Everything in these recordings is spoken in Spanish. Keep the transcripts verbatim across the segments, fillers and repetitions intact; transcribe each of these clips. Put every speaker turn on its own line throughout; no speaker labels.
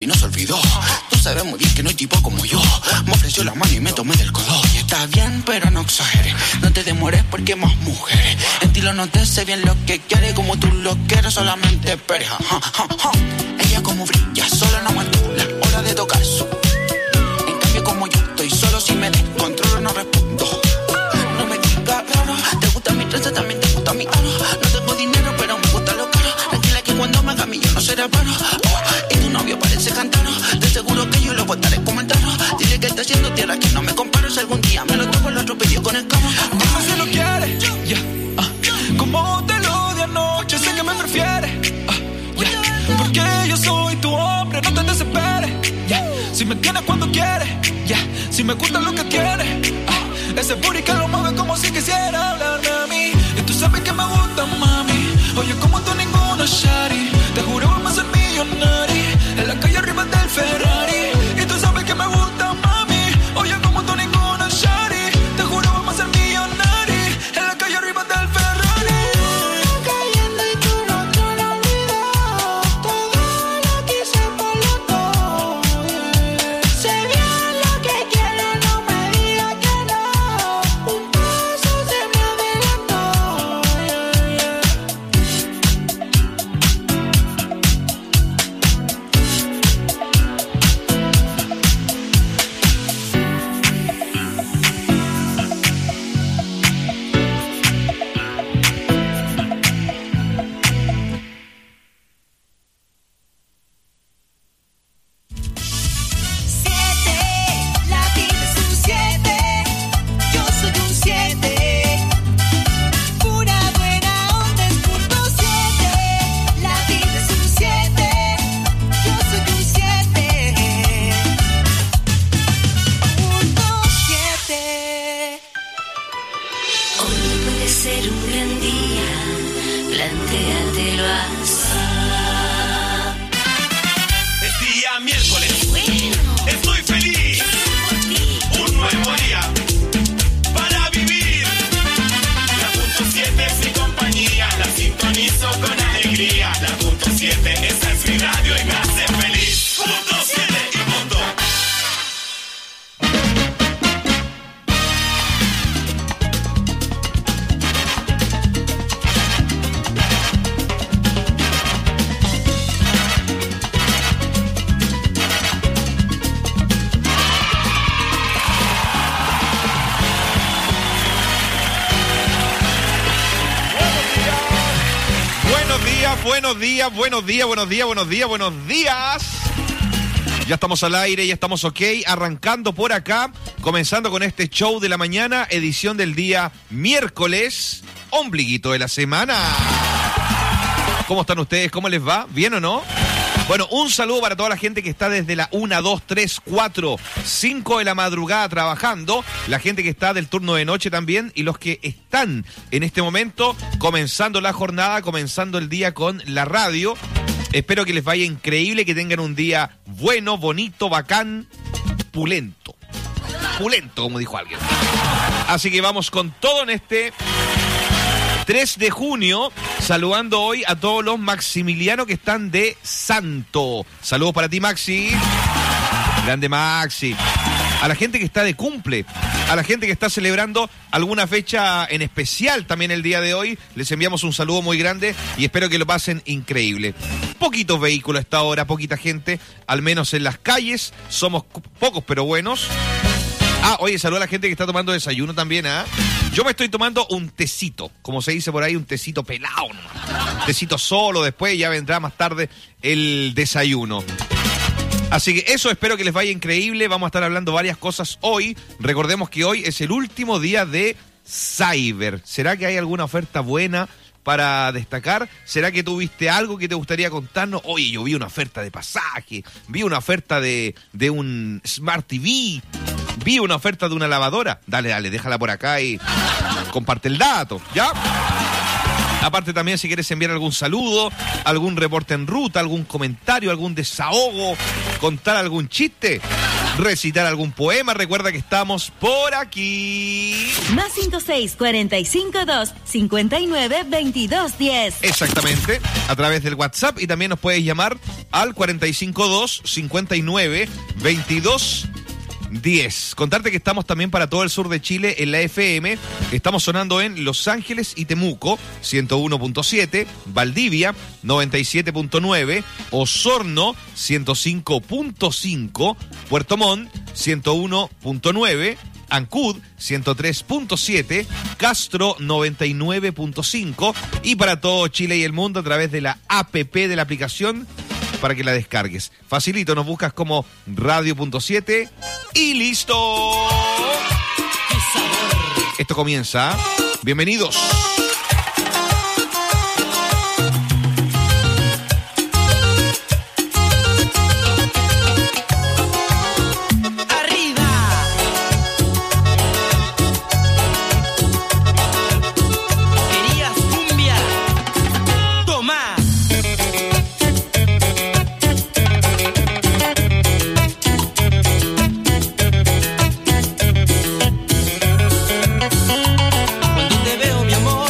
no se olvidó. Tú sabes muy bien que no hay tipo como yo. Me ofreció la mano y me tomé del codo. Y está bien, pero no exageres. No te demores porque hay más mujeres. En ti lo noté, sé bien lo que quiere. Como tú lo quieres, solamente esperes. Ja, ja, ja. Ella como brilla, solo no manipula. Hora de tocar su. En cambio como yo estoy solo, si me descontrolo no respondo. No me digas raro. Te gusta mi trenza, también te gusta mi aro. No tengo dinero, pero me gusta lo caro. Tranquila que cuando me haga mi yo no será paro. Oh, y tu novio parece cantano. De seguro que yo lo botaré como el tano. Dile que está haciendo tierra, que no me comparo. Si algún día me lo toco, lo atropello con el carro.
Dime si lo quieres, ya, yeah. uh, como te lo di anoche, sé que me prefieres, uh, yeah. Porque yo soy tu hombre, no te desesperes, yeah. Si me tienes cuando quieres, yeah. Si me gusta lo que tienes, uh, ese booty que lo mueve como si quisiera hablarme a mí. Y tú sabes que me gusta, mami. Oye, como tú ninguna shari. Te juro vamos a ser millonari. En la calle arriba del Ferrari. Y tú sabes que me gusta, mami. Oye, como tú ninguna shari. Te juro vamos a ser millonari. En la calle arriba del Ferrari.
Cayendo y tú no te lo olvidas. Todo lo que hice por los dos, yeah. Sé bien lo que quieres, no me digas que no. Un paso se me adelantó, yeah, yeah.
Siete, la vida es un siete, yo soy un siete, pura buena onda es punto siete, la vida es un siete, yo soy un siete, punto siete.
Hoy puede ser un gran día, plantéatelo así.
Es día miércoles. Estoy feliz. Un nuevo día para vivir. La punto siete es mi compañía. La sintonizo con alegría. La punto siete, esa es mi radio y me hace feliz. Punto siete y punto.
Buenos días, buenos días, buenos días, buenos días, buenos días. Ya estamos al aire, ya estamos ok, arrancando por acá, comenzando con este show de la mañana, edición del día miércoles, ombliguito de la semana. ¿Cómo están ustedes? ¿Cómo les va? ¿Bien o no? Bueno, un saludo para toda la gente que está desde la una, dos, tres, cuatro, cinco de la madrugada trabajando, la gente que está del turno de noche también y los que están en este momento comenzando la jornada, comenzando el día con la radio. Espero que les vaya increíble, que tengan un día bueno, bonito, bacán, pulento. Pulento, como dijo alguien. Así que vamos con todo en este tres de junio, saludando hoy a todos los Maximilianos que están de santo. Saludos para ti, Maxi. Grande Maxi. A la gente que está de cumple, a la gente que está celebrando alguna fecha en especial también el día de hoy, les enviamos un saludo muy grande y espero que lo pasen increíble. Poquitos vehículos a esta hora, poquita gente, al menos en las calles, somos pocos pero buenos. Ah, oye, saluda a la gente que está tomando desayuno también, ¿ah? ¿eh? Yo me estoy tomando un tecito, como se dice por ahí, un tecito pelado, ¿no? Un tecito solo, después ya vendrá más tarde el desayuno. Así que eso, espero que les vaya increíble. Vamos a estar hablando varias cosas hoy. Recordemos que hoy es el último día de Cyber. ¿Será que hay alguna oferta buena para destacar? ¿Será que tuviste algo que te gustaría contarnos? Oye, yo vi una oferta de pasaje, vi una oferta de, de un Smart T V, vi una oferta de una lavadora. Dale, dale, déjala por acá y comparte el dato, ¿ya? Aparte también si quieres enviar algún saludo, algún reporte en ruta, algún comentario, algún desahogo, contar algún chiste, recitar algún poema, recuerda que estamos por aquí.
Más cinco seis, cuatro cinco dos, cinco nueve, veintidós diez.
Exactamente, a través del WhatsApp, y también nos puedes llamar al cuatro cinco dos, cinco nueve, veintidós diez. Contarte que estamos también para todo el sur de Chile en la F M. Estamos sonando en Los Ángeles y Temuco, ciento uno punto siete, Valdivia, noventa y siete punto nueve, Osorno, ciento cinco punto cinco, Puerto Montt, ciento uno punto nueve, Ancud, ciento tres punto siete, Castro, noventa y nueve punto cinco, y para todo Chile y el mundo a través de la app de la aplicación para que la descargues. Facilito, nos buscas como radio punto siete y listo. Esto comienza. Bienvenidos.
Cuando te veo, mi amor,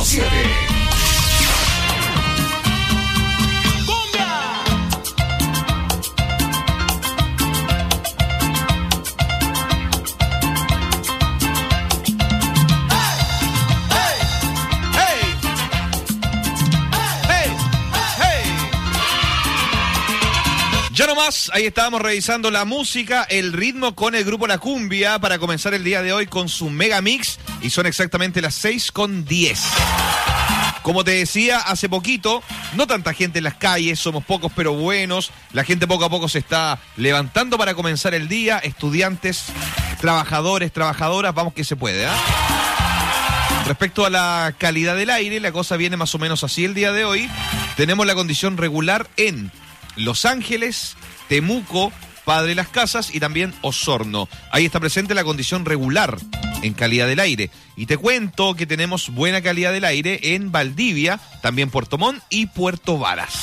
punto siete.
Ya nomás, ahí estábamos revisando la música, el ritmo con el grupo La Cumbia para comenzar el día de hoy con su mega mix y son exactamente las seis con diez. Como te decía hace poquito, no tanta gente en las calles, somos pocos pero buenos, la gente poco a poco se está levantando para comenzar el día, estudiantes, trabajadores, trabajadoras, vamos que se puede, ¿ah? ¿eh? Respecto a la calidad del aire, la cosa viene más o menos así el día de hoy. Tenemos la condición regular en Los Ángeles, Temuco, Padre Las Casas y también Osorno. Ahí está presente la condición regular en calidad del aire. Y te cuento que tenemos buena calidad del aire en Valdivia, también Puerto Montt y Puerto Varas.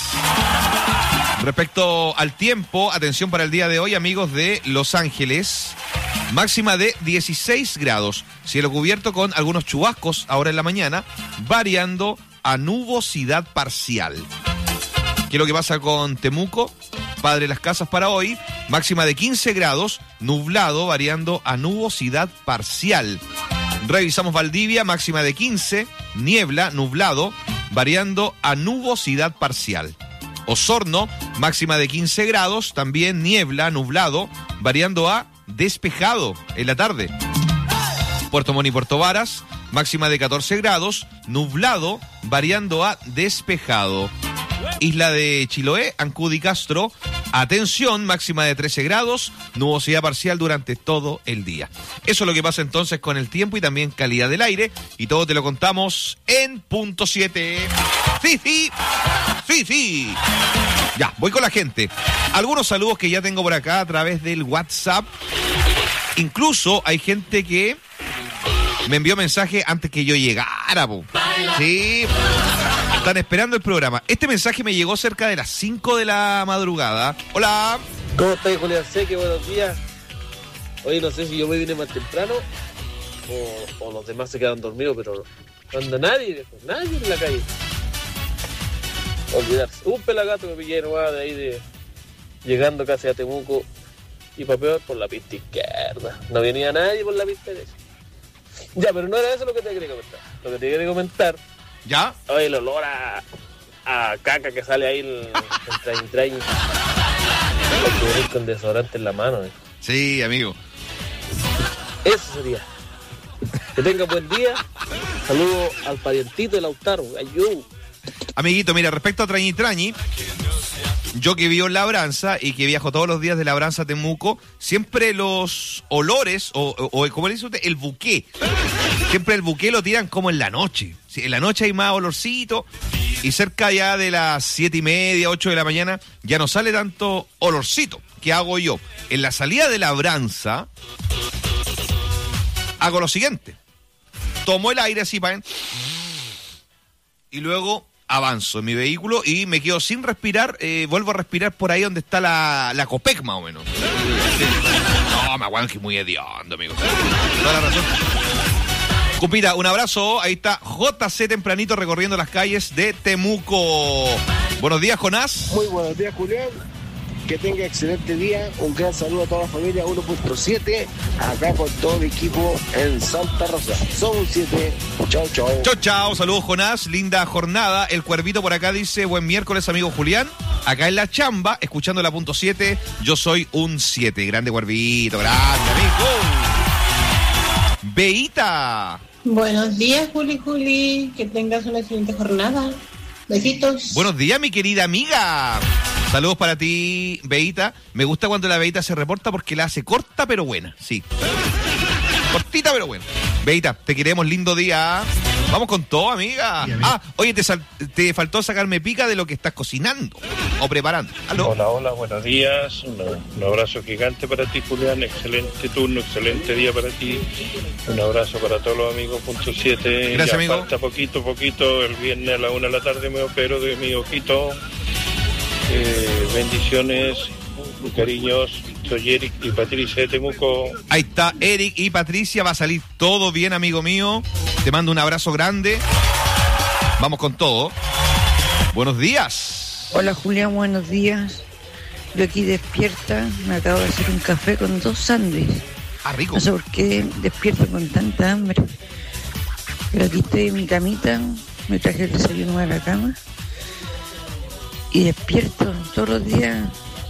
Respecto al tiempo, atención para el día de hoy, amigos de Los Ángeles. Máxima de dieciséis grados. Cielo cubierto con algunos chubascos ahora en la mañana, variando a nubosidad parcial. ¿Qué es lo que pasa con Temuco? Padre Las Casas para hoy, máxima de quince grados, nublado, variando a nubosidad parcial. Revisamos Valdivia, máxima de quince, niebla, nublado, variando a nubosidad parcial. Osorno, máxima de quince grados, también niebla, nublado, variando a despejado en la tarde. Puerto Montt y Puerto Varas, máxima de catorce grados, nublado, variando a despejado. Isla de Chiloé, Ancud y Castro, atención, máxima de trece grados, nubosidad parcial durante todo el día. Eso es lo que pasa entonces con el tiempo y también calidad del aire, y todo te lo contamos en punto siete. Sí, sí, sí, sí. Ya, voy con la gente. Algunos saludos que ya tengo por acá a través del WhatsApp. Incluso hay gente que me envió mensaje antes que yo llegara, po. Sí, están esperando el programa. Este mensaje me llegó cerca de las cinco de la madrugada. Hola.
¿Cómo estás, Julián Seque? Buenos días. Oye, no sé si yo me vine más temprano o, o los demás se quedan dormidos, pero no anda nadie, nadie en la calle. Olvidarse. Un pelagato me pillé nomás de ahí, de llegando casi a Temuco, y para peor, por la pista izquierda. No venía nadie por la pista derecha. Ya, pero no era eso lo que te quería comentar. Lo que te quería comentar.
¿Ya?
Oye, el olor a, a caca que sale ahí el, el train train. Con desodorante en la mano. Eh.
Sí, amigo.
Eso sería. Que tenga buen día. Saludo al parientito de Lautaro. Ayú.
Amiguito, mira, respecto a Trañi Trañi, yo que vivo en Labranza y que viajo todos los días de Labranza a Temuco, siempre los olores, o, o, o como le dice usted, el buqué, siempre el buqué lo tiran como en la noche. Sí, en la noche hay más olorcito y cerca ya de las siete y media, ocho de la mañana, ya no sale tanto olorcito. ¿Qué hago yo? En la salida de Labranza, hago lo siguiente. Tomo el aire así, para y luego avanzo en mi vehículo y me quedo sin respirar, eh, vuelvo a respirar por ahí donde está la, la Copec, más o menos. No, me aguanto que muy hediondo, amigo. Toda la razón. Cupita, un abrazo. Ahí está J C tempranito recorriendo las calles de Temuco. Buenos días, Jonás.
Muy buenos días, Julián. Que tenga excelente día. Un gran saludo a toda la familia uno punto siete. Acá con todo mi equipo en Santa Rosa. Son siete. Chao, chao.
Chao, chao. Saludos, Jonás. Linda jornada. El Cuervito por acá dice: buen miércoles, amigo Julián. Acá en la chamba, escuchando la punto siete. Yo soy un siete. Grande Cuervito. Grande, amigo. Beita.
Buenos días, Juli Juli. Que tengas una excelente jornada. Besitos.
Buenos días, mi querida amiga. Saludos para ti, Beita. Me gusta cuando la Beita se reporta porque la hace corta pero buena. Sí. Cortita pero buena. Beita, te queremos, lindo día. Vamos con todo, amiga. Ah, oye, te, sal- te faltó sacarme pica de lo que estás cocinando o preparando. ¿Aló?
Hola, hola, buenos días. Un, un abrazo gigante para ti, Julián. Excelente turno, excelente día para ti. Un abrazo para todos los amigos. Punto siete.
Gracias,
ya
amigo.
Falta poquito, poquito. El viernes a la una de la tarde me opero de mi ojito. Eh, bendiciones, cariños. Soy Eric y Patricia de Temuco.
Ahí está Eric y Patricia. Va a salir todo bien, amigo mío. Te mando un abrazo grande. Vamos con todo. Buenos días.
Hola Julián, buenos días. Yo aquí despierta, me acabo de hacer un café con dos sándwiches.
Ah, rico.
No sé por qué despierto con tanta hambre. Pero aquí estoy en mi camita, me traje el desayuno a la cama. Y despierto todos los días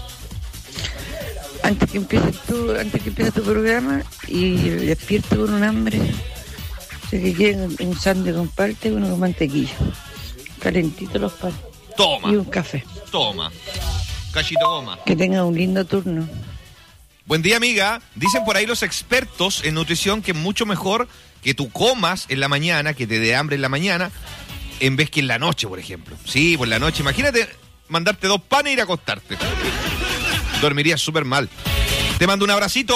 antes que empiece tu, antes que empiece tu programa y despierto con un hambre. O sea que quieren un sándwich con palta y uno con mantequilla. Calentito los panes.
Toma.
Y un café.
Toma. Cachito goma.
Que tenga un lindo turno.
Buen día, amiga. Dicen por ahí los expertos en nutrición que es mucho mejor que tú comas en la mañana, que te dé hambre en la mañana, en vez que en la noche, por ejemplo. Sí, por la noche. Imagínate mandarte dos panes e ir a acostarte. Dormirías súper mal. Te mando un abracito.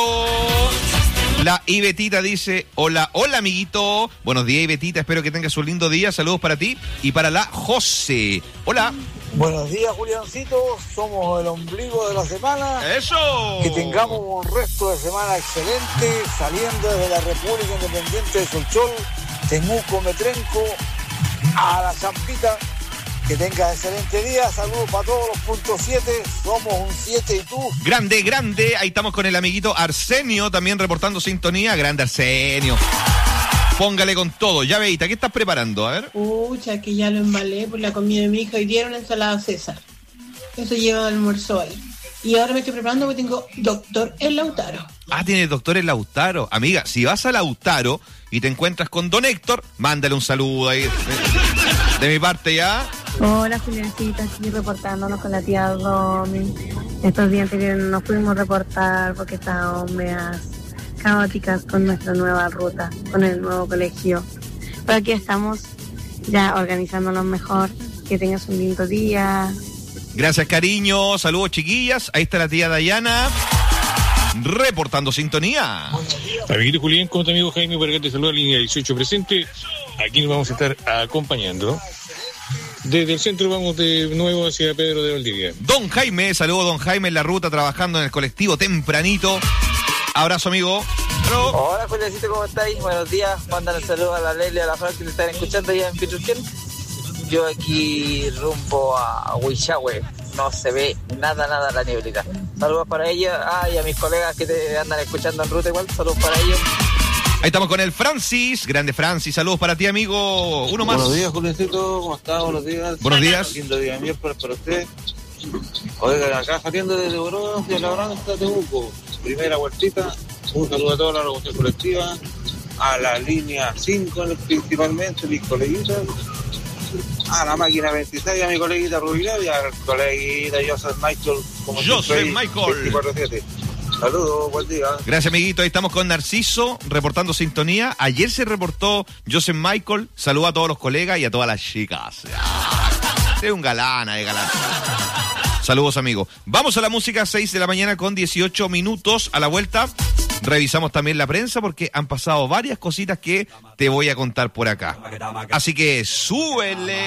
La Ibetita dice, hola, hola amiguito. Buenos días, Ibetita, espero que tengas un lindo día. Saludos para ti y para la José. Hola.
Buenos días, Juliancito. Somos el ombligo de la semana.
¡Eso!
Que tengamos un resto de semana excelente, saliendo desde la República Independiente de Solchol, Temuco, Metrenco, a la Champita. Que tengas excelente día. Saludos para todos los puntos siete. Somos un siete y tú.
Grande, grande. Ahí estamos con el amiguito Arsenio también reportando sintonía. Grande Arsenio. Póngale con todo. Ya Beita, ¿qué estás preparando? A ver.
Pucha, que ya lo embalé por la comida de mi hija. Hoy día era una ensalada César. Eso lleva almuerzo hoy. Y ahora me estoy preparando porque tengo doctor en Lautaro.
Ah, tiene doctor en Lautaro. Amiga, si vas a Lautaro y te encuentras con don Héctor, mándale un saludo ahí. De, de mi parte ya.
Hola Juliancita, aquí reportándonos con la tía Domi. Estos días anteriores no nos pudimos reportar porque estábamos medias caóticas con nuestra nueva ruta, con el nuevo colegio. Pero aquí estamos ya organizándonos mejor. Que tengas un lindo día.
Gracias, cariño. Saludos, chiquillas. Ahí está la tía Dayana reportando sintonía.
Amiguito Julián, con tu amigo Jaime, para que te saluda, línea dieciocho presente. Aquí nos vamos a estar acompañando. Desde el centro vamos de nuevo hacia Pedro de Valdivia.
Don Jaime, saludos don Jaime en la ruta, trabajando en el colectivo tempranito. Abrazo, amigo. Hello.
Hola, Juliancito, ¿cómo estáis? Buenos días. Mandan un saludo a la Lely y a la Fran que te están escuchando allá en Pitrusquén. Yo aquí rumbo a Huichahue. No se ve nada, nada la nieblita. Saludos para ellos. Ah, y a mis colegas que te andan escuchando en ruta igual. Saludos para ellos.
Ahí estamos con el Francis. Grande Francis. Saludos para ti, amigo. Uno más.
Buenos días, Juliancito. ¿Cómo estás? Buenos días.
Buenos días.
Lindo día miércoles para usted. Oiga, acá saliendo desde Oro hacia la Branda hasta Temuco. Primera vueltita. Un saludo a toda la locución colectiva. A la línea cinco principalmente, mis coleguitas. A la máquina veintiséis, a mi coleguita Rubina y al coleguita Joseph Michael. Como
Joseph Michael.
veinticuatro siete. Saludos, buen día.
Gracias, amiguito. Ahí estamos con Narciso reportando sintonía. Ayer se reportó Joseph Michael. Saludos a todos los colegas y a todas las chicas. Es un galán, de galán. Saludos, amigo. Vamos a la música, seis de la mañana con dieciocho minutos. A la vuelta revisamos también la prensa porque han pasado varias cositas que te voy a contar por acá. Así que súbele.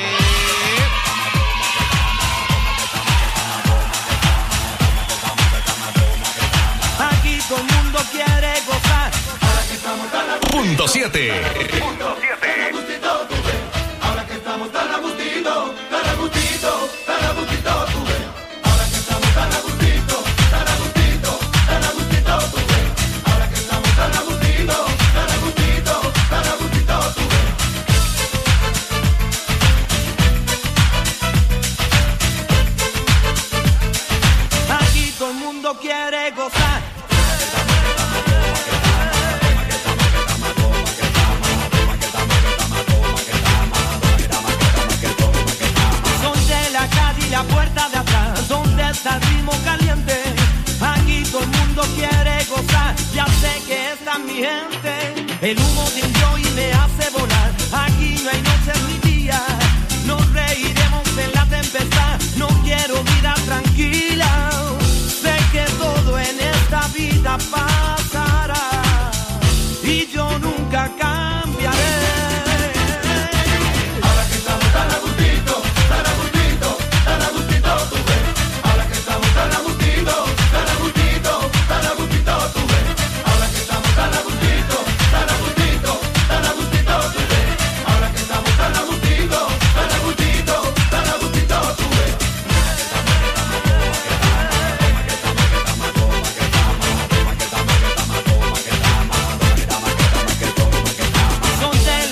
Aquí todo el mundo quiere gozar. Ahora que estamos tan a
Punto siete.
Punto siete. Ahora que estamos tan a gustito, tan a gustito, tan a gustito, tú ves. Ahora que estamos tan a gustito, tan a gustito, tan a gustito, tú ves. Ahora que estamos tan a gustito, tan a gustito, tan a gustito, tú ves. Aquí todo el mundo quiere gozar. La puerta de atrás, donde está el ritmo caliente. Aquí todo el mundo quiere gozar. Ya sé que esta es mi gente. El humo de un joy me hace volar. Aquí no hay noches ni días. Nos reiremos en la tempestad. No quiero vida tranquila. Sé que todo en esta vida pasará. Y yo nunca cambiaré.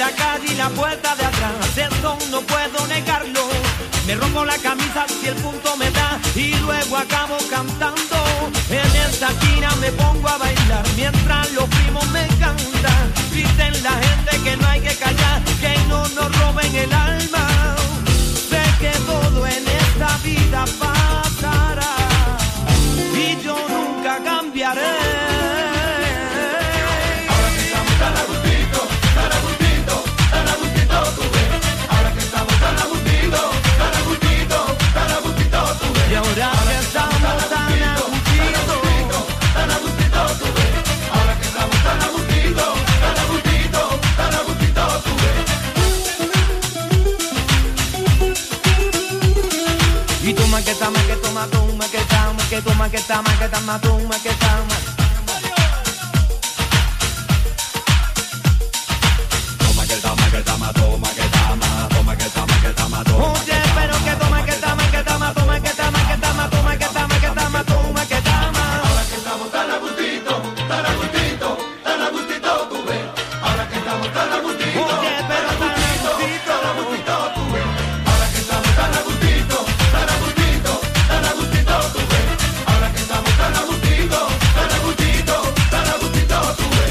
la calle y la puerta de atrás, eso no puedo negarlo. Me rompo la camisa si el punto me da y luego acabo cantando. En esta esquina me pongo a bailar mientras los primos me cantan. Dicen la gente que no hay que callar, que no nos roben el alma. Sé que todo en esta vida pasará y yo nunca cambiaré.
Ahora que estamos tan a gustito, tan a gustito, tan a gustito tú ves. Ahora que estamos tan a gustito, tan a gustito, tan a gustito tú ves.
Y ahora que estamos tan a gustito,
tan a gustito tú ves. Ahora que estamos tan a gustito, tan a gustito, tan a gustito tú ves.
y toma que toma que toma toma que toma que toma que toma que toma toma que toma.
Toma que toma que toma toma que toma toma que toma que toma toma.
Oye, pero que toma que toma que toma toma que toma que toma toma que toma que toma toma que toma.
Ahora que estamos tan a gustito, tan a gustito, tan a gustito tú ves. Ahora que estamos tan a gustito.
Oye, pero tan a gustito,
tan a gustito tú ves. Ahora que estamos tan a gustito, tan a gustito, tan a gustito tú ves. Ahora que estamos tan a gustito, tan a gustito, tan a gustito tú ves.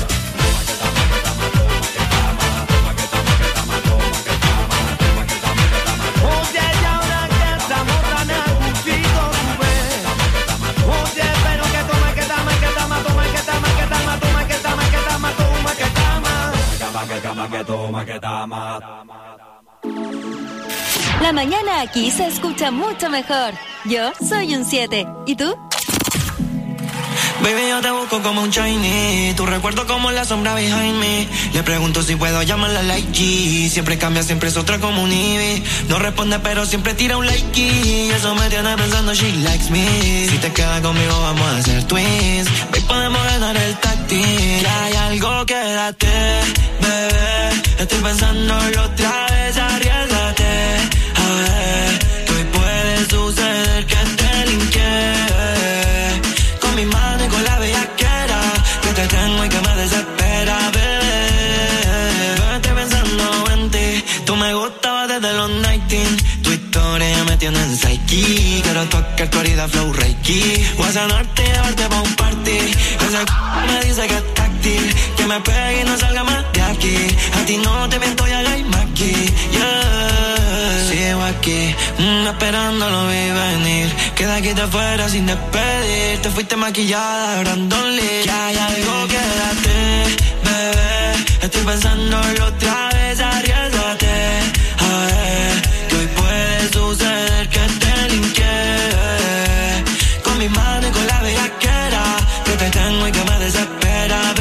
oye, y ahora que estamos tan a gustito tú ves. Oye, pero que toma que toma que toma toma que toma que toma toma que toma que toma toma que toma.
Toma que toma que toma que toma.
La mañana aquí se escucha mucho mejor. Yo soy un siete. ¿Y tú?
Baby, yo te busco como un Chinese. Tu recuerdo como la sombra behind me. Le pregunto si puedo llamarla like G. Siempre cambia, siempre es otra como un Ivy. No responde, pero siempre tira un like. Y eso me tiene pensando, she likes me. Si te quedas conmigo, vamos a hacer twins. Baby, podemos ganar el táctil. Que hay algo, quédate, bebé. Estoy pensándolo otra vez, arriesgate. A ver, que hoy puede suceder que te linke. Con mi mano y con la bellaquera que te tengo y que me desespera, bebé. Yo estoy pensando en ti. Tú me gustabas desde los nineteen. Tu historia ya me tiene en psyche. Quiero tocar tu herida flow reiki. Voy a sanarte y llevarte pa' un party. Ese c*** me dice que es táctil. Que me pegue y no salga más de aquí. A ti no te miento, ya hay aquí. Yeah. Sigo aquí, mm, esperando lo vi venir. Que de aquí te fuera sin despedir. Te fuiste maquillada, Brandon Lee. Que hay algo, quédate, bebé. Estoy pensándolo otra vez, arriesgate. A ver, que hoy puede suceder que te linke. Con mi mano y con la bellaquera que te tengo y que me desespera,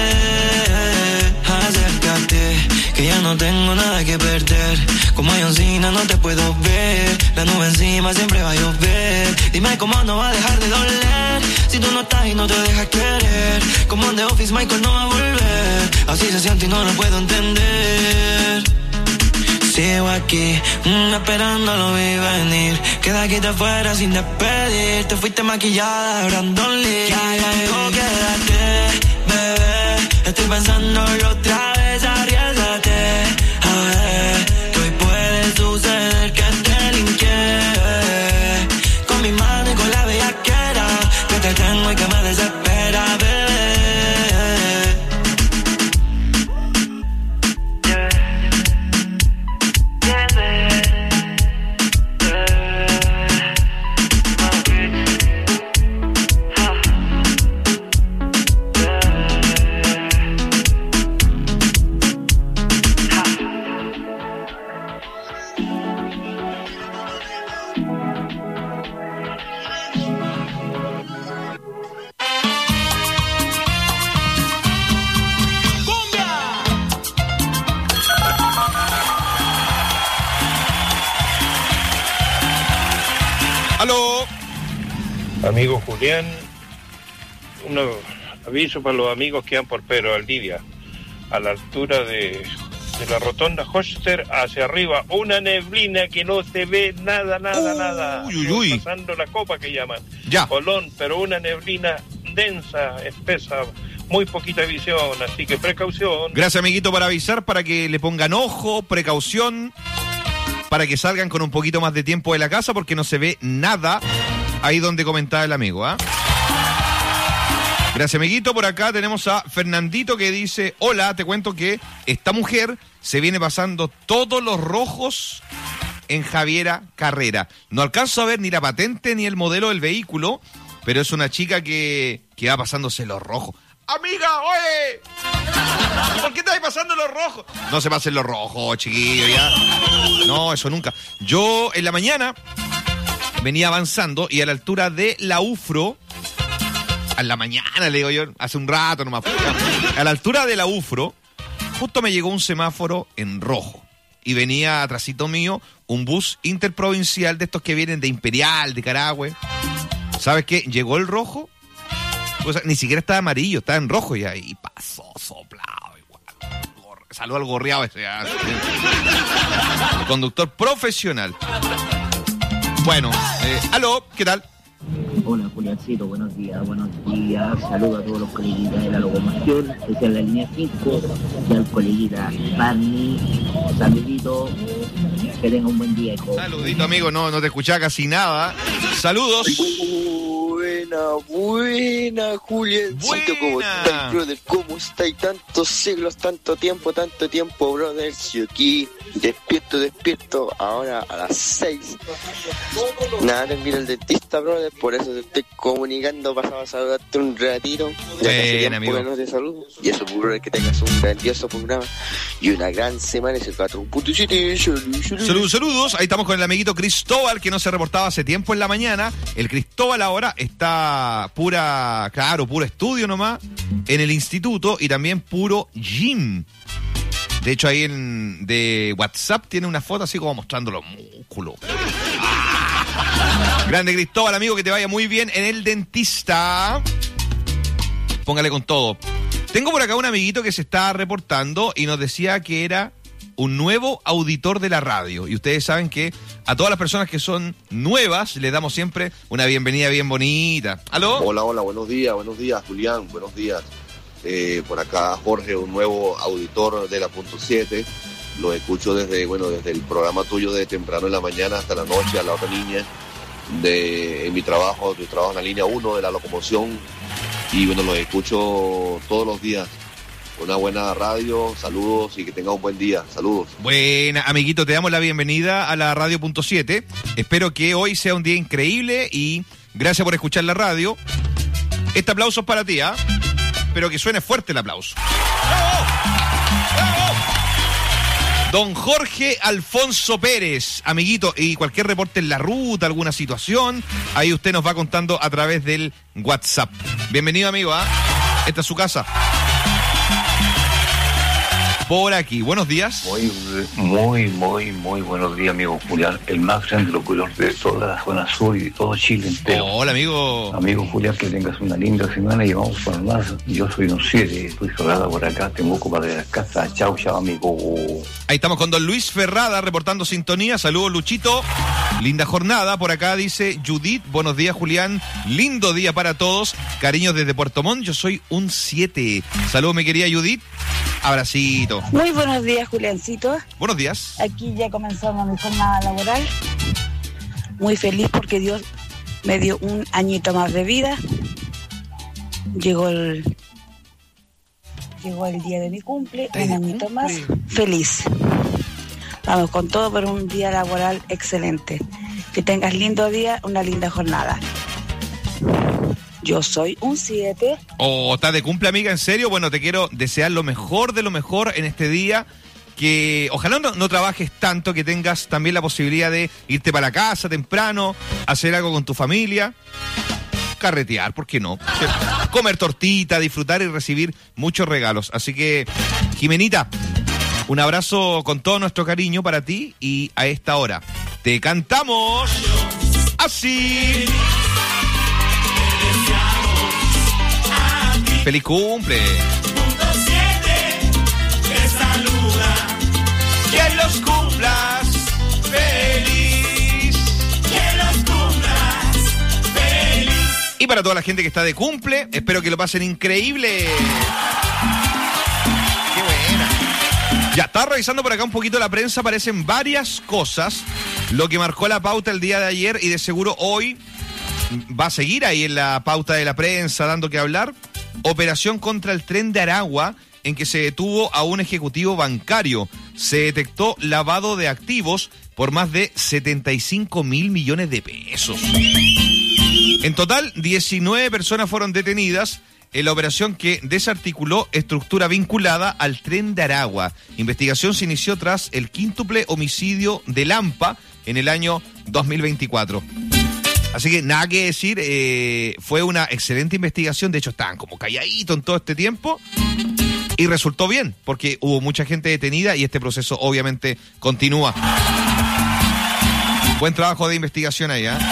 bebé. Acércate, que ya no tengo nada que perder. Como John Cena no te puedo ver. La nube encima siempre va a llover. Dime cómo no va a dejar de doler. Si tú no estás y no te dejas querer. Como en The Office Michael no va a volver. Así se siente y no lo puedo entender. Sigo aquí, mm, esperando lo vi venir. Que de aquí te fuera sin despedir. Te fuiste maquillada, Brandon Lee. Que hay algo, quédate, bebé. Estoy pensándolo otra vez, arriesgate. A ver, que hoy puede suceder que te linke. Con mi mano y con la bellaquera que te tengo y que me desespera, bebé.
Aló.
Amigo Julián, un aviso para los amigos que van por Pedro Valdivia, a la altura de, de la rotonda Hoster, hacia arriba, una neblina que no se ve nada, nada,
uh,
nada.
Uy, uy, uy.
Pasando la copa que llaman.
Ya.
Colón, pero una neblina densa, espesa, muy poquita visión, así que precaución.
Gracias, amiguito, por avisar, para que le pongan ojo, precaución, para que salgan con un poquito más de tiempo de la casa, porque no se ve nada ahí donde comentaba el amigo, ¿ah? Gracias, amiguito. Por acá tenemos a Fernandito que dice: hola, te cuento que esta mujer se viene pasando todos los rojos en Javiera Carrera. No alcanzo a ver ni la patente ni el modelo del vehículo, pero es una chica que, que va pasándose los rojos. ¡Amiga, oye! ¿Por qué estás pasando los rojos? No se pasen los rojos, chiquillo, ya. No, eso nunca. Yo en la mañana venía avanzando y a la altura de la UFRO, a la mañana, le digo yo, hace un rato nomás, a la altura de la UFRO, justo me llegó un semáforo en rojo y venía atrásito mío un bus interprovincial de estos que vienen de Imperial, de Carahue. ¿Sabes qué? Llegó el rojo, pues, ni siquiera estaba amarillo, estaba en rojo ya, y pasó soplado igual. Salud al gorreado ese. Ya. El conductor profesional. Bueno, eh, aló, ¿qué tal?
Hola, Juliancito, buenos días, buenos días. Saludos a todos los coleguitas de la locomoción, especial la línea cinco, y al coleguita Barney. Saludito, que tenga un buen día, hijo.
Saludito, amigo, no, no te escuchaba casi nada. Saludos.
Buena, buena, Juliancito, ¿cómo estáis, brother? ¿Cómo estáis? Tantos siglos, tanto tiempo, tanto tiempo, brother. Si aquí, despierto, despierto, ahora a las seis. Nada, te mira el dentista, brother, por eso te estoy comunicando, pasaba a saludarte un ratito. Ya que hace tiempo que no te saludo. Y eso, brother, que tengas un grandioso programa y una gran semana. Ese cuatro punto siete.
Saludos, saludos. Ahí estamos con el amiguito Cristóbal, que no se reportaba hace tiempo en la mañana. El Cristóbal ahora está pura, claro, puro estudio nomás en el instituto y también puro gym. De hecho, ahí en de WhatsApp tiene una foto así como mostrando los músculos. ¡Ah! Grande Cristóbal, amigo, que te vaya muy bien en el dentista. Póngale con todo. Tengo por acá un amiguito que se está reportando y nos decía que era un nuevo auditor de la radio. Y ustedes saben que a todas las personas que son nuevas les damos siempre una bienvenida bien bonita. ¿Aló?
Hola, hola, buenos días, buenos días, Julián, buenos días. Eh, por acá Jorge, un nuevo auditor de la punto siete. Lo escucho desde, bueno, desde el programa tuyo de temprano en la mañana hasta la noche, a la otra niña, de, en mi trabajo, yo trabajo en la línea uno de la locomoción y bueno, lo escucho todos los días. Una buena radio, saludos y que tenga un buen día, saludos.
Buena, amiguito, te damos la bienvenida a la radio punto siete. Espero que hoy sea un día increíble y gracias por escuchar la radio. Este aplauso es para ti, ¿ah? ¿eh? Pero que suene fuerte el aplauso. ¡Bravo! ¡Bravo! Don Jorge Alfonso Pérez, amiguito, y cualquier reporte en la ruta, alguna situación, ahí usted nos va contando a través del WhatsApp. Bienvenido, amigo, ¿ah? ¿eh? Esta es su casa. Por aquí, buenos días.
Muy, muy, muy, muy buenos días, amigo Julián, el más grande locutor de toda la zona sur y de todo Chile entero.
Hola, amigo.
Amigo Julián, que tengas una linda semana y vamos por más. Yo soy un siete, estoy sobrada por acá, tengo ocupa de la casa. Chau, chau, amigo.
Ahí estamos con don Luis Ferrada reportando sintonía. Saludos, Luchito. Linda jornada. Por acá dice Judith. Buenos días, Julián. Lindo día para todos. Cariños desde Puerto Montt. Yo soy un siete. Saludos, mi querida Judith. Abracito.
Muy buenos días, Juliancito.
Buenos días.
Aquí ya comenzamos mi jornada laboral. Muy feliz porque Dios me dio un añito más de vida. Llegó el llegó el día de mi cumple, un añito más. Feliz. Vamos con todo por un día laboral excelente. Que tengas lindo día, una linda jornada. Yo soy un siete.
Oh, ¿estás de cumple, amiga? ¿En serio? Bueno, te quiero desear lo mejor de lo mejor en este día. Que ojalá no, no trabajes tanto, que tengas también la posibilidad de irte para la casa temprano, hacer algo con tu familia, carretear, ¿por qué no? Comer tortita, disfrutar y recibir muchos regalos. Así que, Jimenita, un abrazo con todo nuestro cariño para ti y a esta hora te cantamos así. ¡Feliz cumple!
Punto siete te saluda. Que los cumplas feliz. Que los cumplas feliz.
Y para toda la gente que está de cumple, espero que lo pasen increíble. Qué buena. Ya, estaba revisando por acá un poquito la prensa, aparecen varias cosas, lo que marcó la pauta el día de ayer y de seguro hoy va a seguir ahí en la pauta de la prensa dando que hablar. Operación contra el Tren de Aragua, en que se detuvo a un ejecutivo bancario. Se detectó lavado de activos por más de setenta y cinco mil millones de pesos. En total, diecinueve personas fueron detenidas en la operación que desarticuló estructura vinculada al Tren de Aragua. Investigación se inició tras el quíntuple homicidio de Lampa en el año dos mil veinticuatro. Así que nada que decir, eh, fue una excelente investigación. De hecho, estaban como calladitos en todo este tiempo. Y resultó bien, porque hubo mucha gente detenida y este proceso obviamente continúa. Buen trabajo de investigación ahí, ¿eh?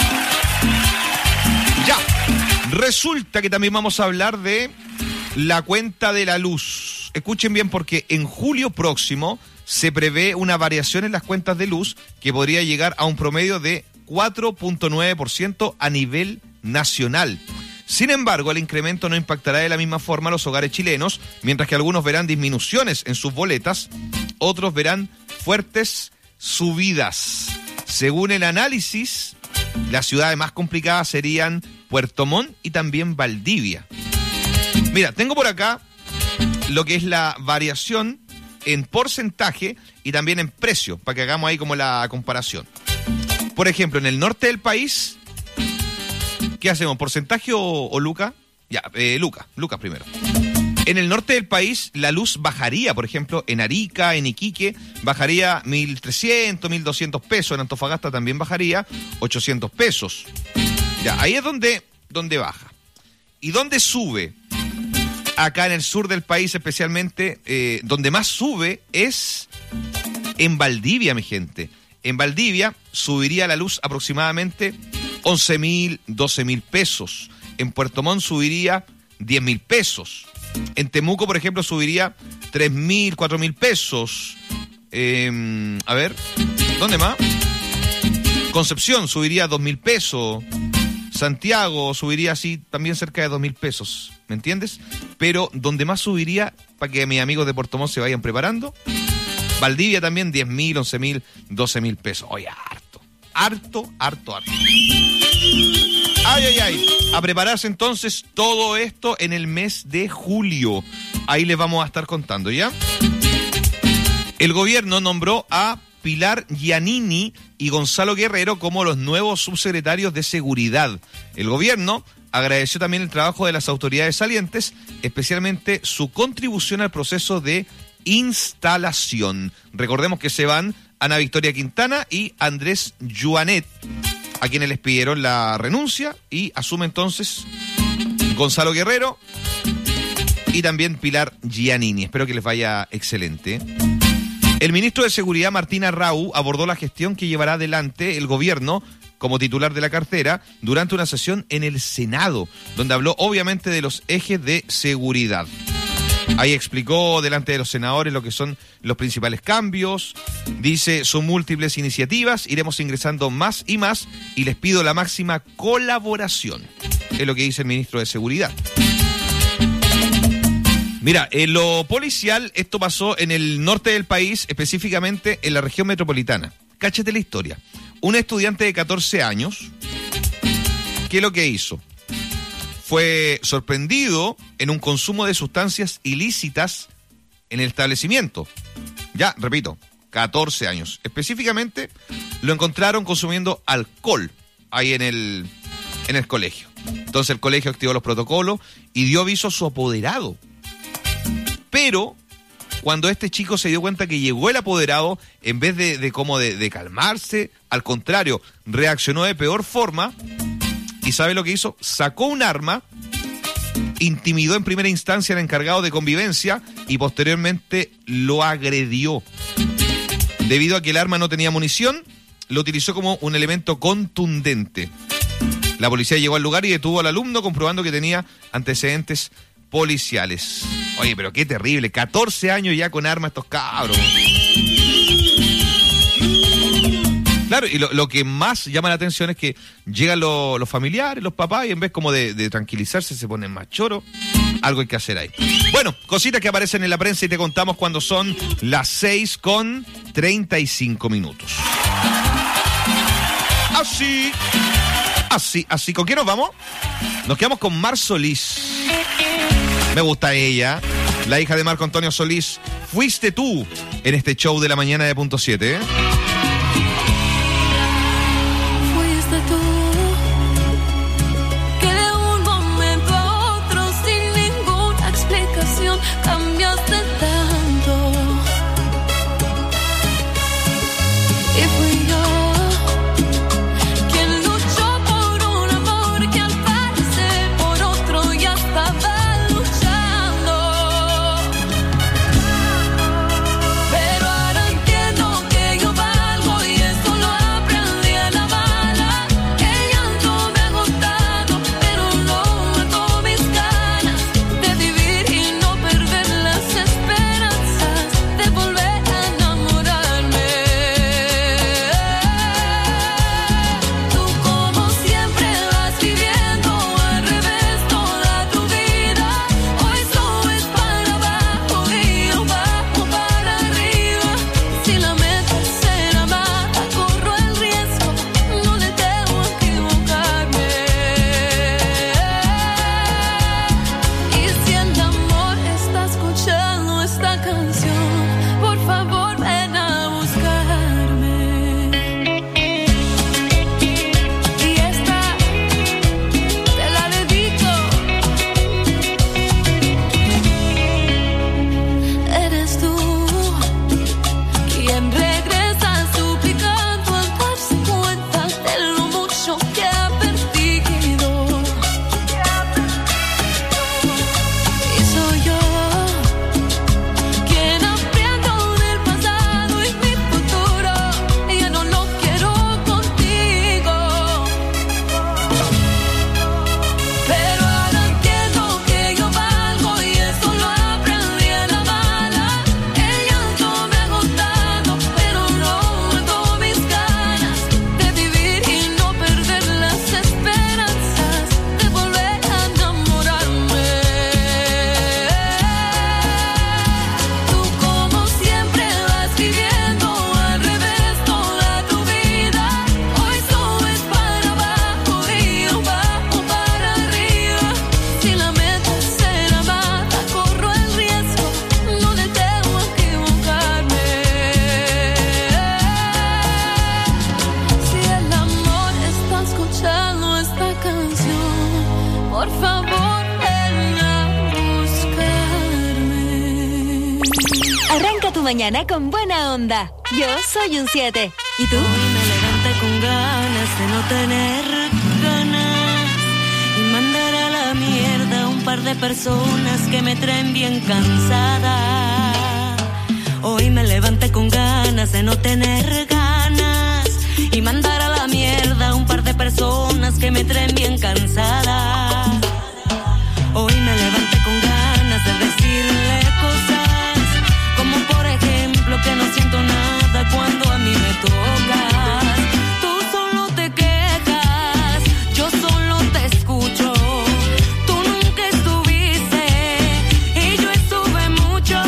Ya, resulta que también vamos a hablar de la cuenta de la luz. Escuchen bien, porque en julio próximo se prevé una variación en las cuentas de luz que podría llegar a un promedio de cuatro punto nueve por ciento a nivel nacional. Sin embargo, el incremento no impactará de la misma forma a los hogares chilenos, mientras que algunos verán disminuciones en sus boletas, otros verán fuertes subidas. Según el análisis, las ciudades más complicadas serían Puerto Montt y también Valdivia. Mira, tengo por acá lo que es la variación en porcentaje y también en precio, para que hagamos ahí como la comparación. Por ejemplo, en el norte del país, ¿qué hacemos? ¿Porcentaje o, o Luca? Ya, eh, Luca, Lucas primero. En el norte del país, la luz bajaría, por ejemplo, en Arica, en Iquique, bajaría mil trescientos, mil doscientos pesos. En Antofagasta también bajaría ochocientos pesos. Ya, ahí es donde, donde baja. ¿Y dónde sube? Acá en el sur del país, especialmente, eh, donde más sube es en Valdivia, mi gente. En Valdivia subiría la luz aproximadamente once mil, doce mil pesos. En Puerto Montt subiría diez mil pesos. En Temuco, por ejemplo, subiría tres mil, cuatro mil pesos. Eh, a ver, ¿dónde más? Concepción subiría dos mil pesos. Santiago subiría así también cerca de dos mil pesos. ¿Me entiendes? Pero donde más subiría, para que mis amigos de Puerto Montt se vayan preparando, Valdivia también diez mil, once mil, doce mil pesos. Oye, harto, harto, harto, harto. Ay, ay, ay. A prepararse entonces todo esto en el mes de julio. Ahí les vamos a estar contando, ¿ya? El gobierno nombró a Pilar Giannini y Gonzalo Guerrero como los nuevos subsecretarios de Seguridad. El gobierno agradeció también el trabajo de las autoridades salientes, especialmente su contribución al proceso de instalación. Recordemos que se van Ana Victoria Quintana y Andrés Yuanet, a quienes les pidieron la renuncia, y asume entonces Gonzalo Guerrero y también Pilar Giannini. Espero que les vaya excelente. El ministro de Seguridad, Martín Arrau, abordó la gestión que llevará adelante el gobierno como titular de la cartera durante una sesión en el Senado, donde habló obviamente de los ejes de seguridad. Ahí explicó delante de los senadores lo que son los principales cambios. Dice, son múltiples iniciativas, iremos ingresando más y más y les pido la máxima colaboración. Es lo que dice el ministro de Seguridad. Mira, en lo policial, esto pasó en el norte del país, específicamente en la región metropolitana. Cáchate la historia. Un estudiante de catorce años, ¿qué es lo que hizo? Fue sorprendido en un consumo de sustancias ilícitas en el establecimiento. Ya, repito, catorce años. Específicamente, lo encontraron consumiendo alcohol ahí en el, en el colegio. Entonces el colegio activó los protocolos y dio aviso a su apoderado. Pero cuando este chico se dio cuenta que llegó el apoderado, en vez de, de como de, de calmarse, al contrario, reaccionó de peor forma. ¿Y sabe lo que hizo? Sacó un arma, intimidó en primera instancia al encargado de convivencia y posteriormente lo agredió. Debido a que el arma no tenía munición, lo utilizó como un elemento contundente. La policía llegó al lugar y detuvo al alumno, comprobando que tenía antecedentes policiales. Oye, pero qué terrible, catorce años ya con armas estos cabros. Claro, Claro, y lo, lo que más llama la atención es que llegan lo, los familiares, los papás, y en vez como de, de tranquilizarse se ponen más choros. Algo hay que hacer ahí. Bueno, cositas que aparecen en la prensa y te contamos cuando son las seis con treinta y cinco minutos. Así, así, así. ¿Con quién nos vamos? Nos quedamos con Mar Solís. Me gusta ella, la hija de Marco Antonio Solís. Fuiste tú en este show de la mañana de Punto siete, ¿eh?
Fuiste tú, que de un momento a otro, sin ninguna explicación, cambiaste tanto. Y fui yo quien luchó por un amor que al parecer por otro ya estaba luchando. Pero ahora entiendo que yo valgo y esto lo aprendí a la mala. El llanto me ha agotado, pero no mató mis ganas de vivir y no perder las esperanzas de volver a enamorarme. Tú como siempre vas viviendo al revés toda tu vida. Hoy solo es para abajo y yo bajo para arriba. Si la meta es ser amada, corro el riesgo, no le temo equivocarme. Y si el amor está escuchando esta canción, por favor ven a buscarme. Y esta te la dedico. Eres tú quien regresa suplicando al darse cuenta de lo mucho que ha perdido. Y soy yo quien aprendo del pasado y mi futuro, y ya no lo quiero contigo. Pero ahora entiendo que yo valgo y eso lo aprendí a la mala. El llanto me ha agotado, pero no mató mis ganas de vivir y no perder las esperanzas de volver a enamorarme. Tú como siempre vas viviendo al revés toda tu vida. Hoy solo es para abajo y yo bajo para arriba. Si la meta es ser amada, corro el riesgo, no le temo equivocarme. Si el amor está escuchando esta canción, por favor ven a buscarme.
Arranca tu mañana con buena onda. Yo soy un siete. ¿Y tú?
Hoy me levanté con ganas de no tener ganas y mandar a la mierda a un par de personas que me traen bien cansada. Hoy me levanté con ganas de no tener ganas y mandar a la mierda a un par de personas que me traen bien cansada. Hoy me levanté con ganas de decirle cosas como por ejemplo que no siento nada cuando a mí me tocas. Tú solo te quejas, yo solo te escucho. Tú nunca estuviste y yo estuve mucho.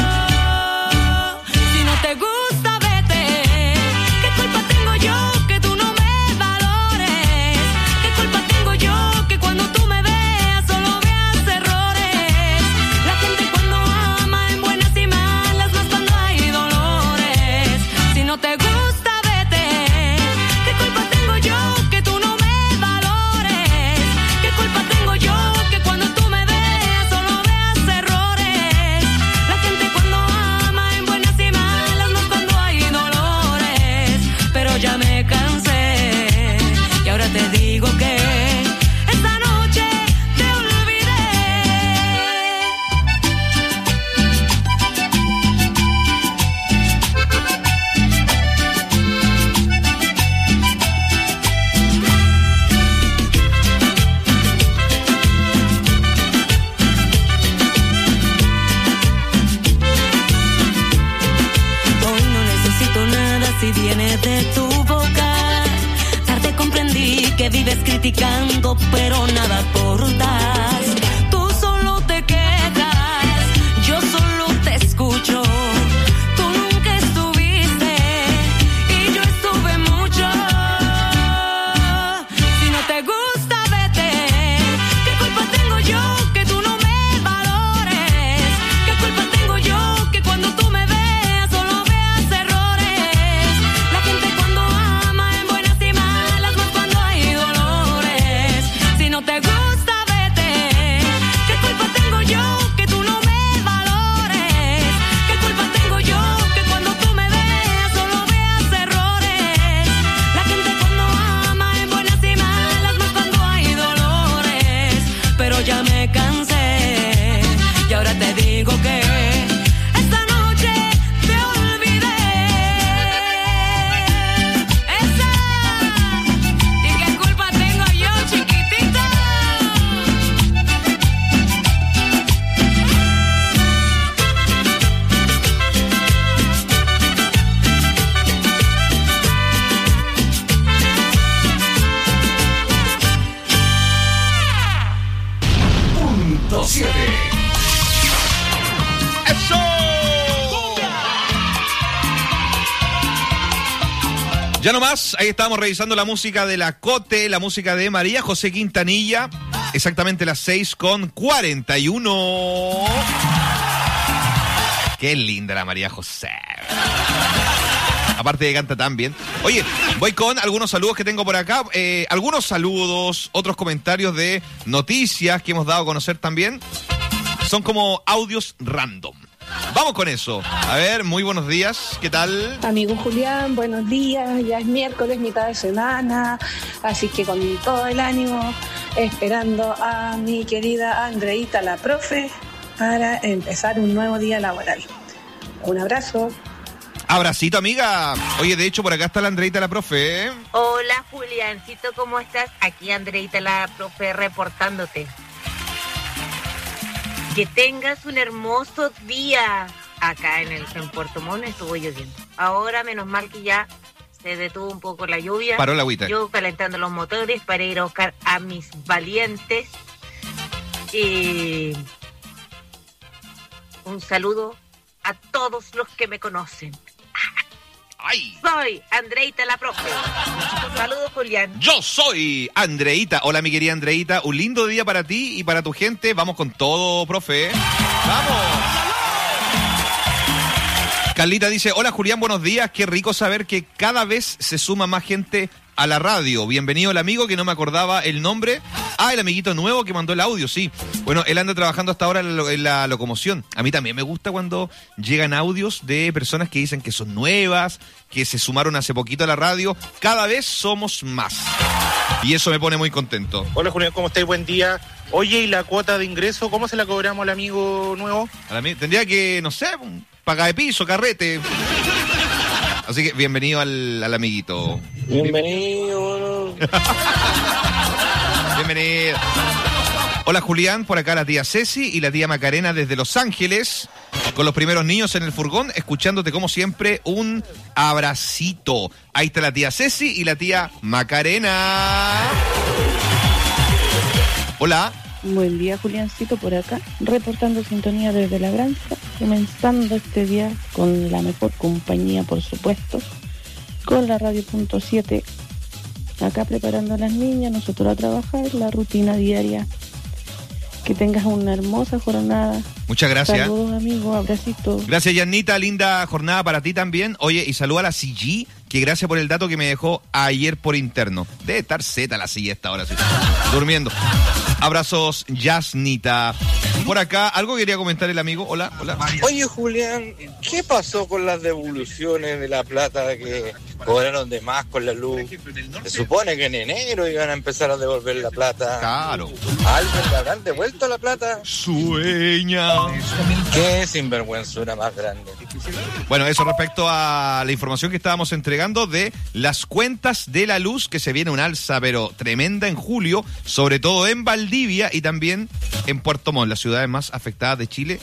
Si no te gusta, vete. ¿Qué culpa tengo yo que tú no me valores? ¿Qué culpa tengo yo que cuando tú me veas solo veas errores? La gente cuando ama en buenas y malas, más cuando hay dolores. Si no te gusta, vete. ¿Qué culpa tengo yo que tú no me valores? ¿Qué culpa tengo yo que cuando tú me veas solo veas errores? La gente cuando ama en buenas y malas, más cuando hay dolores. Pero ya me cansé y ahora te digo que esta noche te olvidé. Hoy no necesito nada
si viene de tu boca. Tarde comprendí que vives criticando, pero nada aportas. Tú solo te quejas, yo solo te escucho. Tú nunca estuviste y yo estuve mucho. Si no te gusta, vete. ¿Qué culpa tengo yo que tú no me valores? ¿Qué culpa tengo yo que cuando tú me veas solo veas errores? La gente cuando ama en buenas y malas, más cuando hay dolores. Si no te gusta, vete. ¿Qué culpa tengo yo que tú no me valores? ¿Qué culpa tengo yo que cuando tú me veas solo veas errores? La gente cuando ama en buenas y malas, más cuando hay dolores. Pero ya me cansé y ahora te digo que esta noche te olvidé. Esa. ¿Y qué culpa tengo yo, chiquitita?
Punto siete.
¡Eso! Ya nomás, ahí estábamos revisando la música de la Cote, la música de María José Quintanilla. Exactamente las seis con cuarenta y uno. Qué linda la María José. Aparte de que canta tan bien. Oye, voy con algunos saludos que tengo por acá. Eh, algunos saludos, otros comentarios de noticias que hemos dado a conocer también. Son como audios random. Vamos con eso. A ver, muy buenos días. ¿Qué tal?
Amigo Julián, buenos días. Ya es miércoles, mitad de semana, así que con todo el ánimo, esperando a mi querida Andreita, la profe, para empezar un nuevo día laboral. Un abrazo.
Abracito, amiga. Oye, de hecho, por acá está la Andreita, la profe. ¿eh?
Hola, Juliancito, ¿cómo estás? Aquí Andreita, la profe, reportándote. Que tengas un hermoso día. Acá en el en Puerto Montt estuvo lloviendo. Ahora, menos mal que ya se detuvo un poco la lluvia.
Paró la agüita.
Yo calentando los motores para ir a buscar a mis valientes. Y un saludo a todos los que me conocen.
¡Ay!
Soy Andreita, la profe. Saludos, Julián.
Yo soy Andreita. Hola, mi querida Andreita. Un lindo día para ti y para tu gente. Vamos con todo, profe. ¡Vamos! Carlita dice, hola, Julián, buenos días. Qué rico saber que cada vez se suma más gente a la radio. Bienvenido el amigo que no me acordaba el nombre. Ah, el amiguito nuevo que mandó el audio, sí. Bueno, él anda trabajando hasta ahora en la, en la locomoción. A mí también me gusta cuando llegan audios de personas que dicen que son nuevas, que se sumaron hace poquito a la radio. Cada vez somos más. Y eso me pone muy contento.
Hola, Julián, ¿cómo estáis? Buen día. Oye, ¿y la cuota de ingreso, cómo se la cobramos al amigo nuevo?
A la, tendría que, no sé, pagar de piso, carrete. Así que bienvenido al, al amiguito.
Bienvenido.
Bienvenido. Hola, Julián, por acá la tía Ceci y la tía Macarena desde Los Ángeles, con los primeros niños en el furgón, escuchándote como siempre. Un abracito. Ahí está la tía Ceci y la tía Macarena. Hola.
Buen día, Juliancito, por acá, reportando sintonía desde La Granja, comenzando este día con la mejor compañía, por supuesto, con la radio punto siete, acá preparando a las niñas, nosotros a trabajar, la rutina diaria. Que tengas una hermosa jornada.
Muchas gracias.
Saludos, amigos, abracitos.
Gracias, Yanita, linda jornada para ti también. Oye, y saluda a la C G, que gracias por el dato que me dejó ayer por interno. Debe estar zeta la silla esta hora, sí, durmiendo. Abrazos, Yasnita. Por acá, algo quería comentar el amigo. Hola, hola.
Oye, Julián, ¿qué pasó con las devoluciones de la plata que cobraron de más con la luz? Se supone que en enero iban a empezar a devolver la plata.
Claro.
¿A alguien le habrán devuelto la plata?
Sueña.
Qué sinvergüenzura más grande.
Bueno, eso respecto a la información que estábamos entregando de las cuentas de la luz, que se viene un alza, pero tremenda en julio, sobre todo en Valdivia y también en Puerto Montt, las ciudades más afectadas de Chile.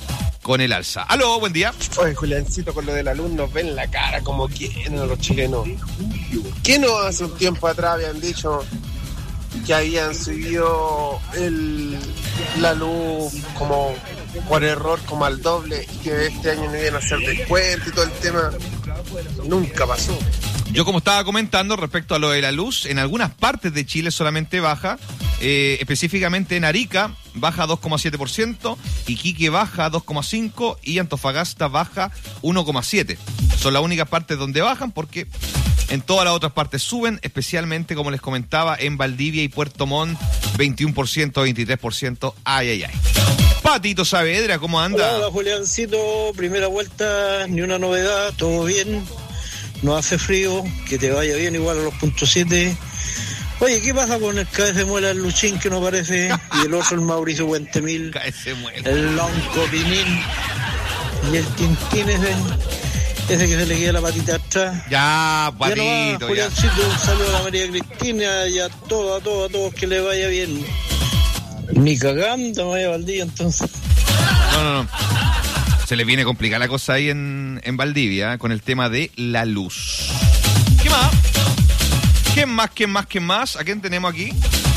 con el alza. Aló, buen día.
Oye, Juliancito, con lo del alumno, ven la cara como quieren a los chilenos. ¿Qué no hace un tiempo atrás habían dicho que habían subido el, la luz como por error, como al doble, y que este año no iban a hacer descuento y todo el tema? Nunca pasó.
Yo, como estaba comentando respecto a lo de la luz, en algunas partes de Chile solamente baja, eh, específicamente en Arica baja dos coma siete por ciento, Iquique baja dos coma cinco por ciento y Antofagasta baja uno coma siete por ciento. Son las únicas partes donde bajan, porque en todas las otras partes suben, especialmente, como les comentaba, en Valdivia y Puerto Montt, veintiuno por ciento, veintitrés por ciento. Ay, ay, ay. Patito Saavedra, ¿cómo anda?
Hola, Juliancito, primera vuelta, ni una novedad, todo bien. No hace frío, que te vaya bien igual a los puntos siete. Oye, ¿qué pasa con el K S Muela, el Luchín, que no aparece? Y el otro, el Mauricio Buentemil.
K S Muela.
El Lonco Pinín. Y el Tintín ese, ese que se le queda la patita atrás.
Ya, patito,
ya. No va, Juliancito, un saludo a la María Cristina y a todos, a todos, a todos, que le vaya bien. Ni cagando me vaya a Valdivia, entonces.
No, no, no. Se le viene complicada la cosa ahí en, en Valdivia, ¿eh? Con el tema de la luz. ¿Qué más? ¿Qué más, qué más, qué más? ¿A quién tenemos aquí?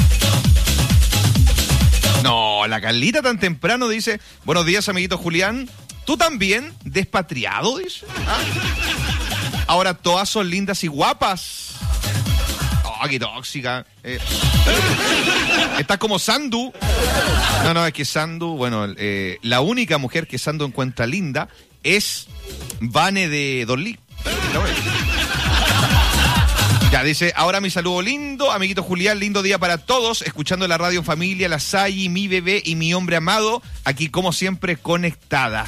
No, la Carlita tan temprano dice: buenos días, amiguito Julián. ¿Tú también? ¿Despatriado? Dice. ¿Ah? Ahora todas son lindas y guapas. Oh, qué tóxica. Eh. Estás como Sandu. No, no, es que Sandu, bueno, eh, la única mujer que Sandu encuentra linda es Vane de Dorlí. Ya, dice: ahora mi saludo lindo, amiguito Julián, lindo día para todos, escuchando la radio en familia, la Sayi, mi bebé y mi hombre amado, aquí como siempre conectada.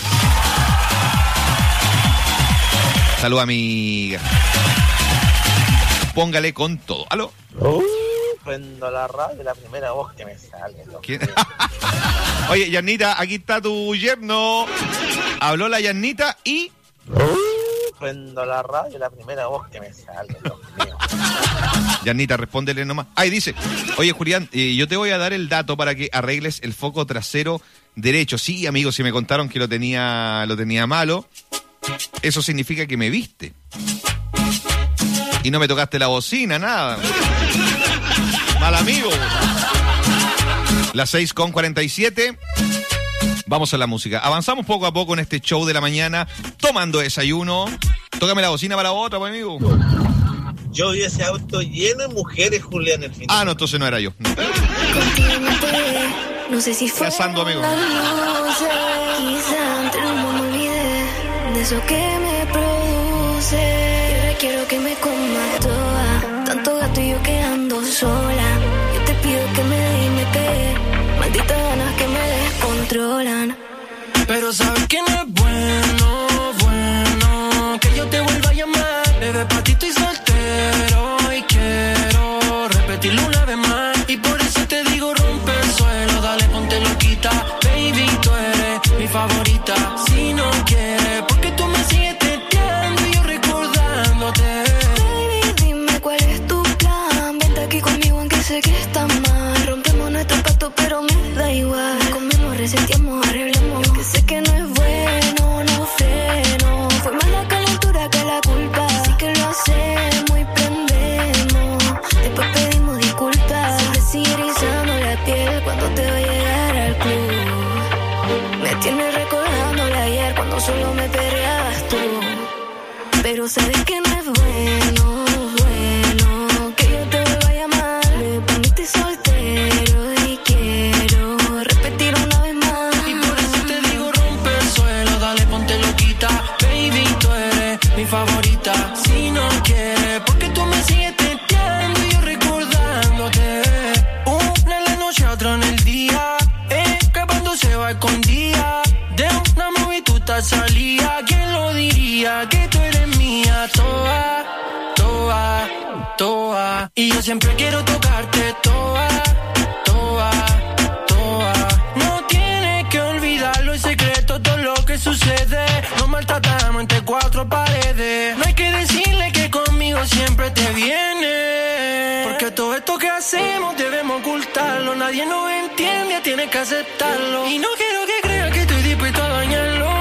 Salud, amiga. Póngale con todo. ¿Aló?
Uh, prendo la radio, la primera voz que me sale.
Oye, Yanita, aquí está tu yerno. Habló la Yanita y...
Uh, prendo la radio, la primera voz que me sale, Dios mío.
Yanita, respóndele nomás. Ahí dice: oye, Julián, eh, yo te voy a dar el dato para que arregles el foco trasero derecho. Sí, amigo, si me contaron que lo tenía, lo tenía malo, eso significa que me viste. Y no me tocaste la bocina, nada. Mal amigo. Las seis con cuarenta y siete. Vamos a la música. Avanzamos poco a poco en este show de la mañana, tomando desayuno. Tócame la bocina para otra, pues, amigo.
Yo vi ese auto lleno de mujeres, Julián, el fin.
Ah, no, entonces no era yo. No,
no sé si fue
Casando, amigo.
Quizá entre el humo me olvidé de eso que me produce. Quiero que me coma toda, tanto gato y yo que ando sola. Yo te pido que me dé y me pegue, malditas ganas que me descontrolan.
Pero sabes que no es bueno, bueno, que yo te vuelva a llamar. Bebé, pa' ti estoy soltero y quiero repetirlo una vez más. Y por eso te digo, rompe el suelo, dale, ponte loquita. Baby, tú eres mi favorita. Si no quieres, porque tú me sigues teteando y yo recordándote.
Baby, dime cuál es tu plan. Vente aquí conmigo aunque sé que está mal. Rompemos nuestro pacto pero me da igual. Comemos, reseteamos, arreglamos. Que sé que no es bueno, no freno. Fue más la calentura que la culpa. Así que lo hacemos y prendemos. Después pedimos disculpas. Se te sigue erizando la piel cuando te va a llegar al club. Me tienes recordándole ayer cuando solo me perreabas tú. Pero sabes que no es bueno, bueno, que yo te vuelva a llamar. Me poniste soltero y quiero repetir una vez más.
Y por eso te digo, rompe el suelo, dale, ponte loquita. Baby, tú eres mi favorita. Si no quieres, porque tú me sigues teteando y yo recordándote. Una en la noche, otra en el día, escapando se va escondida. De una movie tú te salía. ¿Quién lo diría? Que tú eres mía, toa, toa, toa. Y yo siempre quiero tocarte, toa, toa, toa. No tienes que olvidarlo, el secreto, todo lo que sucede. Nos maltratamos entre cuatro paredes. No hay que decirle que conmigo siempre te viene. Porque todo esto que hacemos debemos ocultarlo. Nadie nos entiende, tienes que aceptarlo. Y no quiero que creas que estoy dispuesto a dañarlo.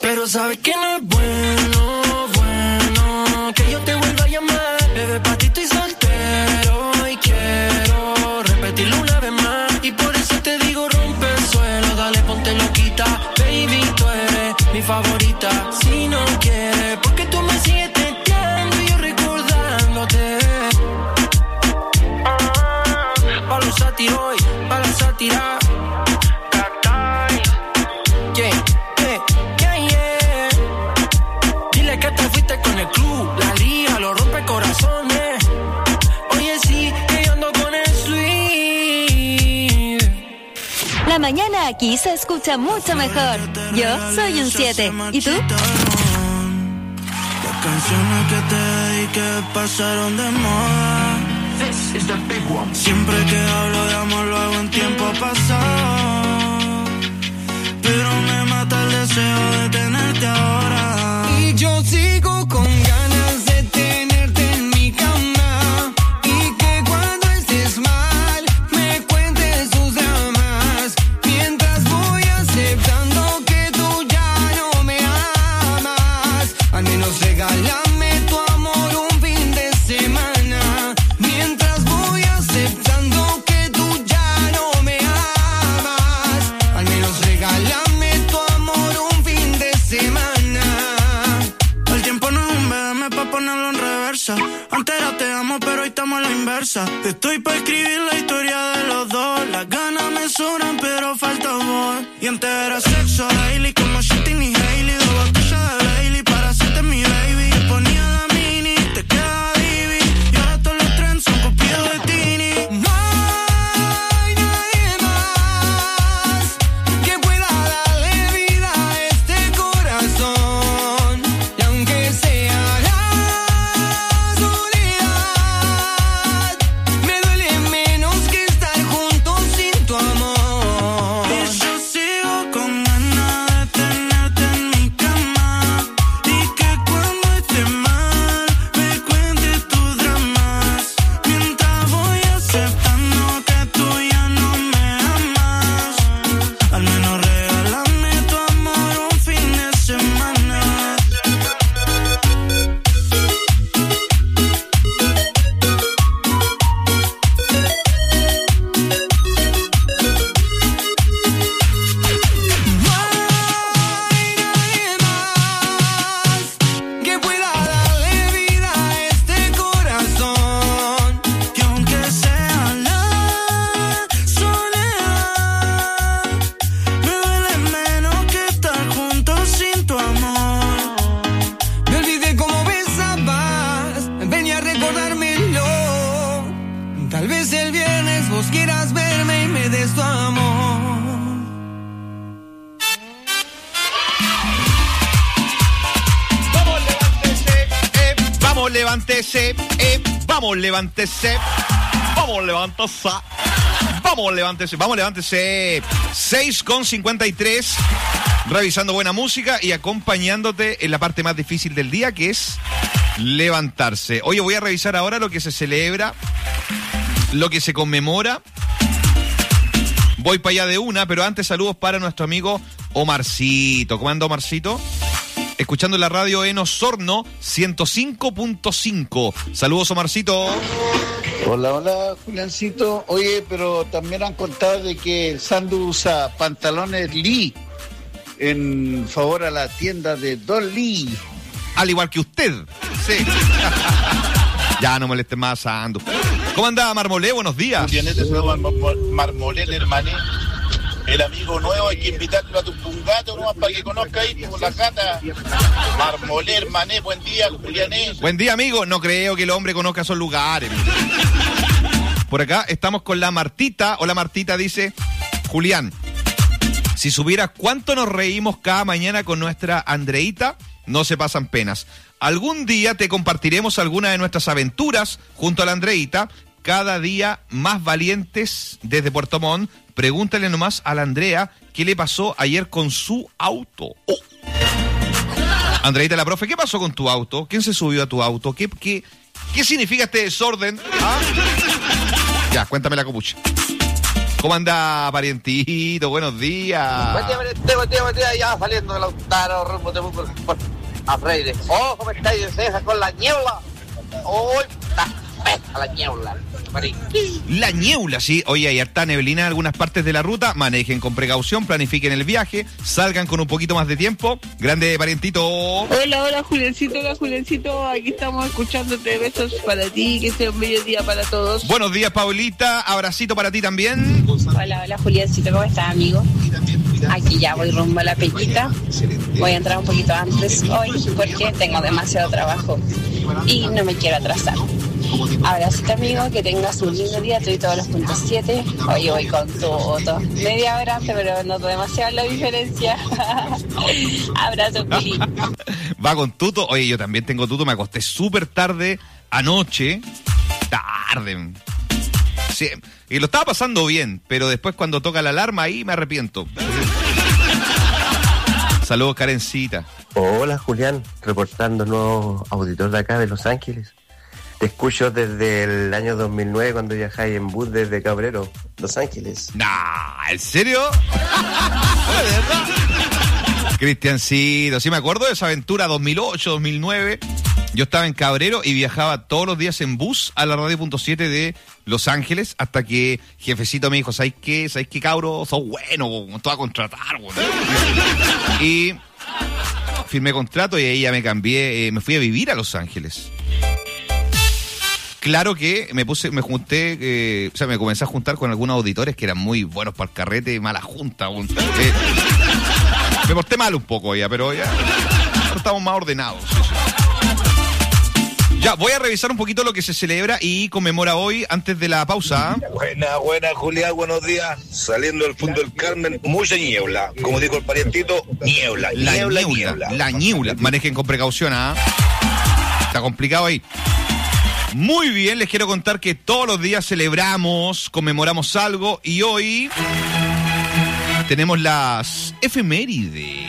Pero sabes que no es bueno, bueno, que yo te vuelva a llamar. Bebé, pa' ti estoy soltero y quiero repetirlo una vez más. Y por eso te digo, rompe el suelo, dale, ponte loquita. Baby, tú eres mi favorita. Si no quieres, porque tú me sigues testeando y yo recordándote. Ah, pa' los sátiros hoy, pa' la sátira. Con el club, la liga, lo rompe corazones. Oye, sí, que yo ando con el sweet.
La mañana aquí se escucha mucho mejor. Yo soy un siete. ¿Y tú?
Las canciones que te dediqué pasaron de moda. Siempre que hablo de amor lo hago en tiempo pasado. Pero me mata el deseo de tenerte ahora. Y yo sigo con ganas de tenerte en mi cama. Y que cuando estés mal me cuentes tus dramas. Mientras voy aceptando que tú ya no me amas. Al menos regálame tu amor un fin de semana. Mientras voy aceptando que tú ya no me amas. Al menos regálame tu amor un fin de semana. El tiempo no es un B M pa' ponerlo en reversa. Antes era te amo, pero hoy estamos a la inversa. Estoy pa' escribir la historia de los dos. Las ganas me sobran, pero falta amor. Y antes era sexo daily, como Shitting y Hailey. Dos botellas de Bailey para hacerte mi baby. Te ponía la mini, te quedaba divi. Y ahora todos los trends son copiados de Tini. No hay nadie más que pueda darle vida a este corazón. Y aunque sea la soledad, me duele menos que estar juntos sin tu amor. Y yo sigo con ganas de tenerte en mi cama. Y que cuando esté mal me cuentes tus dramas. Mientras voy aceptando que tú ya no me amas. Al menos regálame tu amor un fin de semana. No hay nadie más que pueda darle vida a este corazón. Que aunque sea la soledad, me duele menos que estar juntos sin tu amor. Me olvidé cómo besabas, venía a recordármelo. Tal vez el viernes vos quieras verme y me des tu amor.
Vamos, levántese, eh, vamos, levántese, eh, vamos, levántese, vamos, levántese, vamos, levántese, vamos, levántese. seis con cincuenta y tres, revisando buena música y acompañándote en la parte más difícil del día, que es levantarse. Oye, voy a revisar ahora lo que se celebra, lo que se conmemora. Voy para allá de una, pero antes saludos para nuestro amigo Omarcito. ¿Cómo anda, Omarcito? Escuchando la radio en Osorno ciento cinco punto cinco. Saludos, Omarcito.
Hola, hola, Juliancito. Oye, pero también han contado de que el Sandu usa pantalones Lee en favor a la tienda de Don Lee.
Al igual que usted. Sí. Ya no molestes más a Sandu. ¿Cómo anda, Marmolé? Buenos días.
Julián, te saludo a Marmolé, el hermano. El amigo nuevo, hay que invitarlo a tu pungato nomás para que conozca ahí por la cata. Marmolé, hermané, buen día, Juliané.
Buen día, amigo. No creo que el hombre conozca esos lugares. Por acá estamos con la Martita. Hola, Martita, dice: Julián, si supieras cuánto nos reímos cada mañana con nuestra Andreita, no se pasan penas. Algún día te compartiremos alguna de nuestras aventuras junto a la Andreita, cada día más valientes desde Puerto Montt. Pregúntale nomás a la Andrea qué le pasó ayer con su auto. Oh. Andreita, la profe, ¿qué pasó con tu auto? ¿Quién se subió a tu auto? ¿Qué, qué, qué significa este desorden? ¿Ah? Ya, cuéntame la copucha. ¿Cómo anda, parientito? Buenos días.
Buen día, pariente, buen día, buen día. Ya saliendo de Lautaro, rumbo de Bucur, a Freire. Oh, ¿cómo estáis, César, con la niebla? Oh, está fresca la niebla.
La niebla, sí. Oye, hay harta neblina en algunas partes de la ruta. Manejen con precaución, planifiquen el viaje, salgan con un poquito más de tiempo. Grande, parientito.
Hola, hola, Juliancito, hola, Juliancito. Aquí estamos escuchándote. Besos para ti, que sea un bello día para todos.
Buenos días, Paulita. Abracito para ti también.
Hola, hola, Juliancito, ¿cómo estás, amigo? Aquí ya voy rumbo a la Peñita. Voy a entrar un poquito antes hoy porque tengo demasiado trabajo y no me quiero atrasar. Abracito, amigo, que tengas un lindo día. Estoy todos los puntos siete. Hoy voy con tu auto media hora antes, pero noto demasiado la diferencia. Abrazo, Pili.
Va con tuto. Oye, yo también tengo tuto. Me acosté súper tarde anoche. Tarde. Sí, y lo estaba pasando bien, pero después cuando toca la alarma ahí me arrepiento. Saludos, Karencita.
Hola, Julián, reportando nuevo auditor de acá de Los Ángeles. Te escucho desde el año dos mil nueve cuando viajáis en bus desde Cabrero, Los Ángeles.
Nah, ¿en serio? ¿De verdad? Cristiancito, sí me acuerdo de esa aventura dos mil ocho, dos mil nueve. Yo estaba en Cabrero y viajaba todos los días en bus a la radio punto siete de Los Ángeles hasta que jefecito me dijo, ¿sabes qué? ¿Sabes qué, cabro? Sos bueno, me te voy a contratar, güey. Y firmé contrato y ahí ya me cambié, eh, me fui a vivir a Los Ángeles. Claro que me puse, me junté, eh, o sea, me comencé a juntar con algunos auditores que eran muy buenos para el carrete, mala junta. Eh, me porté mal un poco ya, pero ya pero estamos más ordenados. Sí, sí. Ya, voy a revisar un poquito lo que se celebra y conmemora hoy antes de la pausa.
Buena, buena, Julián, buenos días. Saliendo del punto del Carmen, mucha niebla. Como dijo el parientito, niebla,
la
niebla,
niebla.
niebla.
La niebla. Manejen con precaución, ¿ah? Está complicado ahí. Muy bien, les quiero contar que todos los días celebramos, conmemoramos algo y hoy tenemos las efemérides.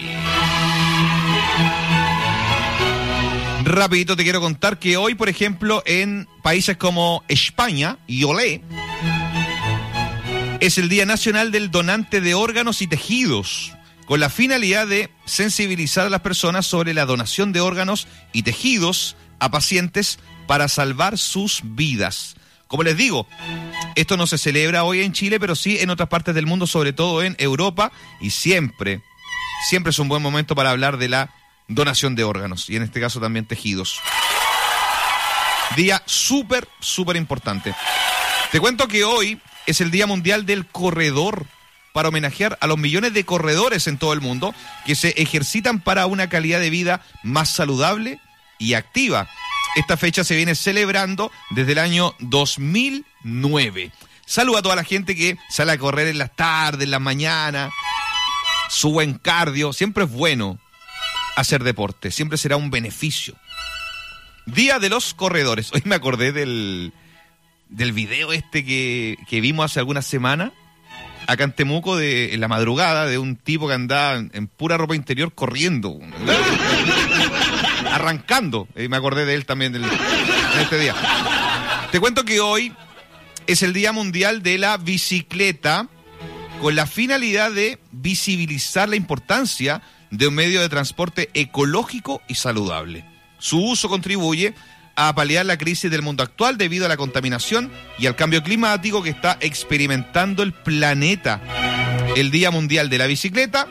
Rapidito te quiero contar que hoy, por ejemplo, en países como España y Olé, es el Día Nacional del Donante de Órganos y Tejidos, con la finalidad de sensibilizar a las personas sobre la donación de órganos y tejidos a pacientes para salvar sus vidas. Como les digo, esto no se celebra hoy en Chile, pero sí en otras partes del mundo, sobre todo en Europa, y siempre, siempre es un buen momento para hablar de la donación de órganos, y en este caso también tejidos. Día súper, súper importante. Te cuento que hoy es el Día Mundial del Corredor, para homenajear a los millones de corredores en todo el mundo que se ejercitan para una calidad de vida más saludable y activa. Esta fecha se viene celebrando desde el año dos mil nueve. Saluda a toda la gente que sale a correr en las tardes, en las mañanas. Su buen cardio. Siempre es bueno hacer deporte. Siempre será un beneficio. Día de los corredores. Hoy me acordé del, del video este que, que vimos hace algunas semanas acá en Temuco, de, en la madrugada, de un tipo que andaba en, en pura ropa interior corriendo. Arrancando. Y me acordé de él también del, de este día. Te cuento que hoy es el Día Mundial de la Bicicleta, con la finalidad de visibilizar la importancia de un medio de transporte ecológico y saludable. Su uso contribuye a paliar la crisis del mundo actual debido a la contaminación y al cambio climático que está experimentando el planeta. El Día Mundial de la Bicicleta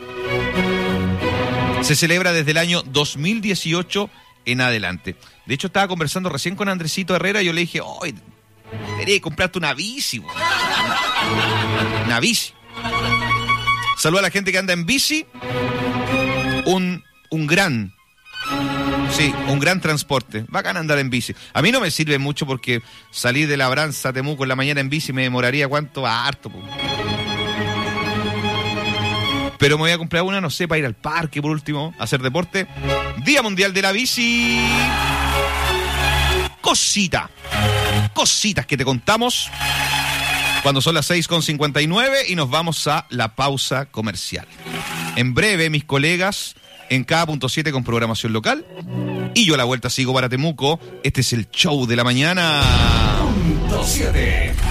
se celebra desde el año dos mil dieciocho en adelante. De hecho, estaba conversando recién con Andresito Herrera y yo le dije, oye, debería de comprarte una bici. Bro. Una bici. Saluda a la gente que anda en bici. Un, un gran, sí, un gran transporte. Bacán andar en bici. A mí no me sirve mucho porque salir de Labranza a Temuco en la mañana en bici me demoraría, ¿cuánto? Harto, po. Pero me voy a comprar una, no sé, para ir al parque por último, a hacer deporte. Día Mundial de la Bici. Cosita. Cositas que te contamos cuando son las seis con cincuenta y nueve y nos vamos a la pausa comercial. En breve, mis colegas en cada punto siete con programación local. Y yo a la vuelta sigo para Temuco. Este es el show de la mañana.
Punto siete.